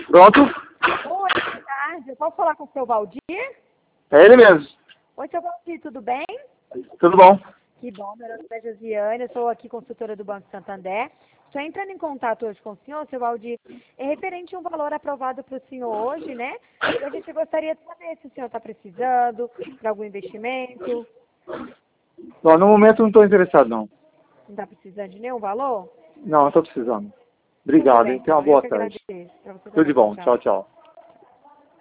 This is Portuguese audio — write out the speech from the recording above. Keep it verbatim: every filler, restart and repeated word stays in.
Pronto? Oi, boa tarde. Eu posso falar com o seu Valdir? É ele mesmo. Oi, seu Valdir, tudo bem? Tudo bom? Que bom, meu nome é Josiane, eu sou aqui consultora do Banco Santander. Estou entrando em contato hoje com o senhor, seu Valdir, é referente a um valor aprovado para o senhor hoje, né? E a gente gostaria de saber se o senhor está precisando de algum investimento. Bom, no momento não estou interessado, não. Não está precisando de nenhum valor? Não, não estou precisando. Tudo Obrigado, bem, hein? Tenha uma então. Eu boa que tarde. agradeço. Para você Tudo de também. bom. Tchau. Tchau, tchau.